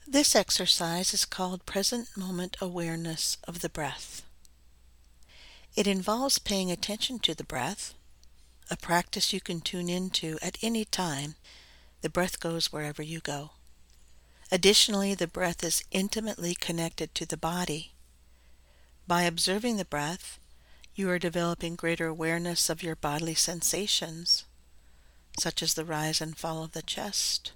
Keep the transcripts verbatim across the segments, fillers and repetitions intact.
This exercise is called present moment awareness of the breath. It involves paying attention to the breath, a practice you can tune into at any time. The breath goes wherever you go. Additionally, the breath is intimately connected to the body. By observing the breath, you are developing greater awareness of your bodily sensations, such as the rise and fall of the chest,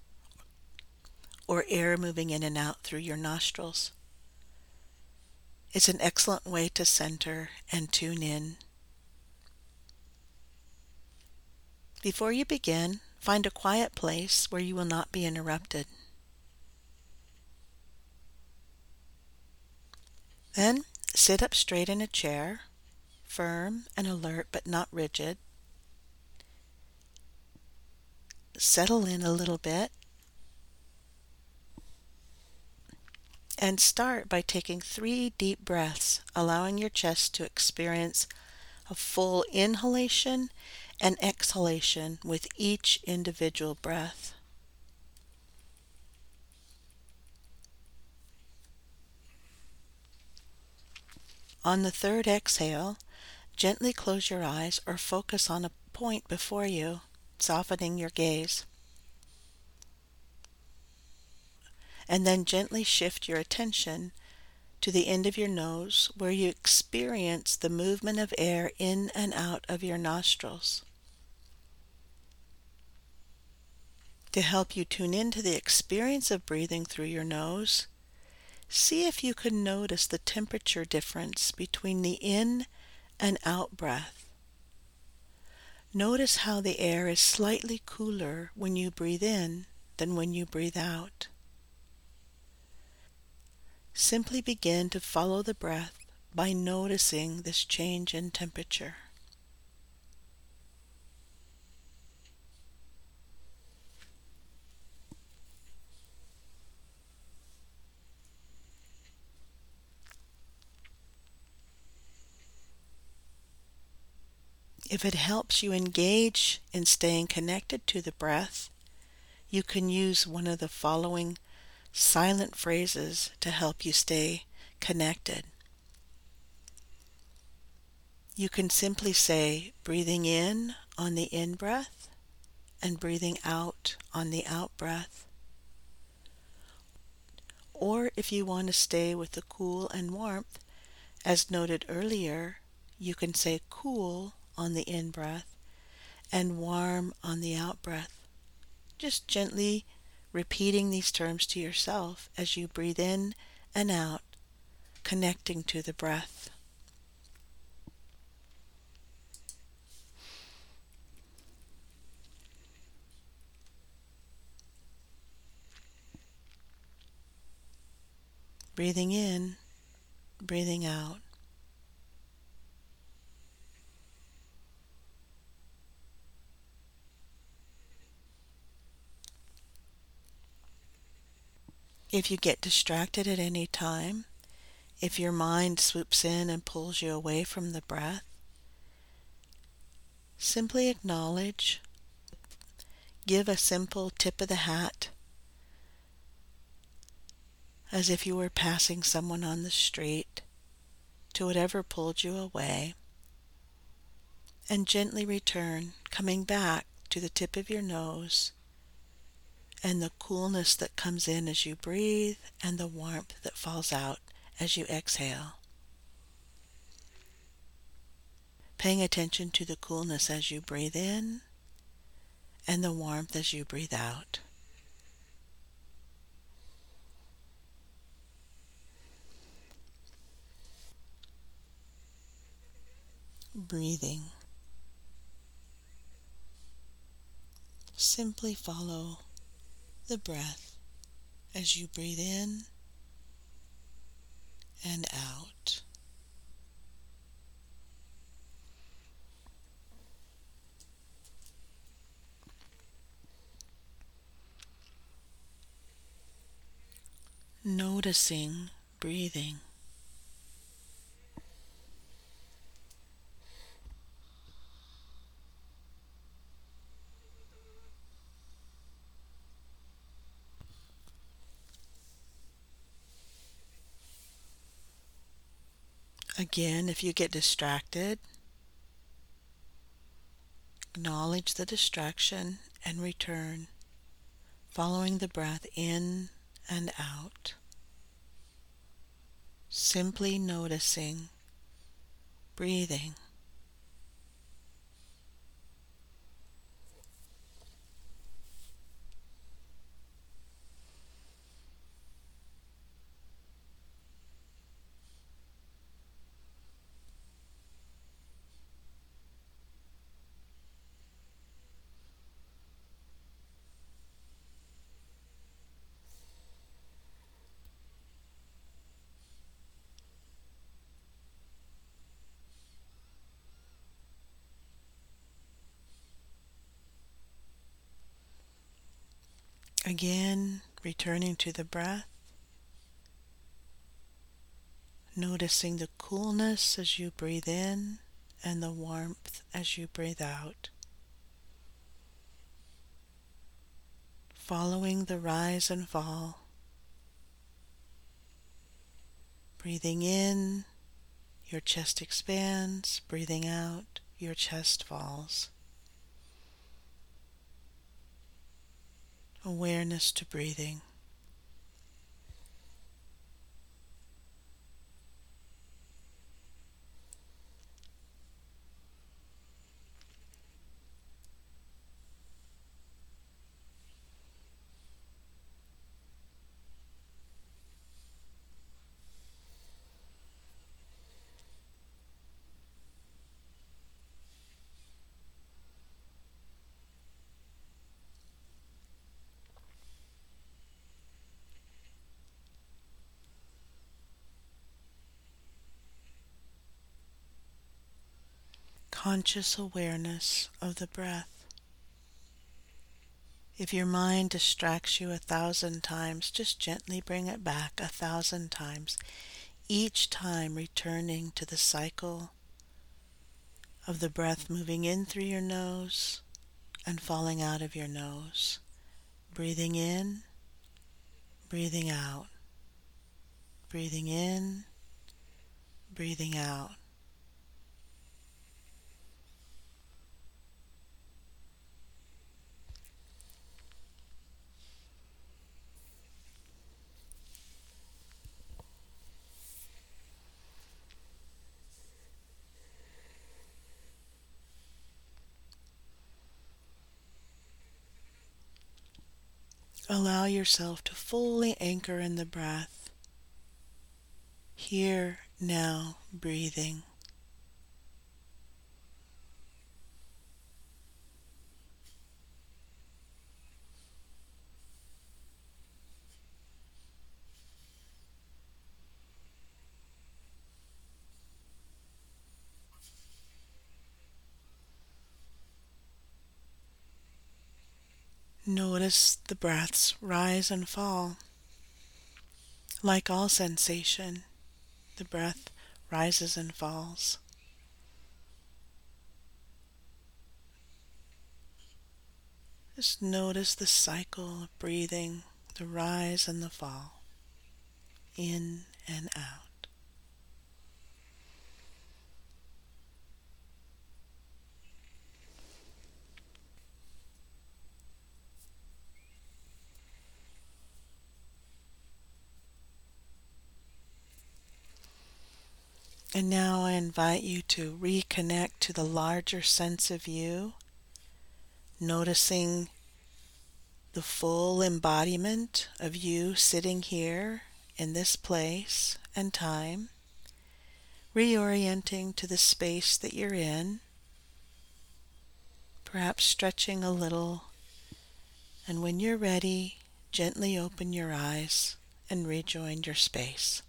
or air moving in and out through your nostrils. It's an excellent way to center and tune in. Before you begin, find a quiet place where you will not be interrupted. Then sit up straight in a chair, firm and alert but not rigid. Settle in a little bit and start by taking three deep breaths, allowing your chest to experience a full inhalation and exhalation with each individual breath. On the third exhale, gently close your eyes or focus on a point before you, softening your gaze. And then gently shift your attention to the end of your nose where you experience the movement of air in and out of your nostrils. To help you tune into the experience of breathing through your nose, see if you can notice the temperature difference between the in and out breath. Notice how the air is slightly cooler when you breathe in than when you breathe out. Simply begin to follow the breath by noticing this change in temperature. If it helps you engage in staying connected to the breath, you can use one of the following silent phrases to help you stay connected. You can simply say, breathing in on the in-breath and breathing out on the out-breath. Or if you want to stay with the cool and warmth, as noted earlier, you can say cool on the in-breath and warm on the out-breath. Just gently repeating these terms to yourself as you breathe in and out, connecting to the breath. Breathing in, breathing out. If you get distracted at any time, if your mind swoops in and pulls you away from the breath, simply acknowledge, give a simple tip of the hat, as if you were passing someone on the street, to whatever pulled you away, and gently return, coming back to the tip of your nose and the coolness that comes in as you breathe and the warmth that falls out as you exhale. Paying attention to the coolness as you breathe in and the warmth as you breathe out. Breathing. Simply follow the breath as you breathe in and out. Noticing breathing. Again, if you get distracted, acknowledge the distraction and return, following the breath in and out, simply noticing, breathing. Again, returning to the breath, noticing the coolness as you breathe in and the warmth as you breathe out. Following the rise and fall. Breathing in, your chest expands. Breathing out, your chest falls. Awareness to breathing. Conscious awareness of the breath. If your mind distracts you a thousand times, just gently bring it back a thousand times, each time returning to the cycle of the breath moving in through your nose and falling out of your nose. Breathing in, breathing out, breathing in, breathing out. Allow yourself to fully anchor in the breath. Here, now, breathing. Notice the breaths rise and fall. Like all sensation, the breath rises and falls. Just notice the cycle of breathing, the rise and the fall, in and out. And now I invite you to reconnect to the larger sense of you, noticing the full embodiment of you sitting here in this place and time, reorienting to the space that you're in, perhaps stretching a little, and when you're ready, gently open your eyes and rejoin your space.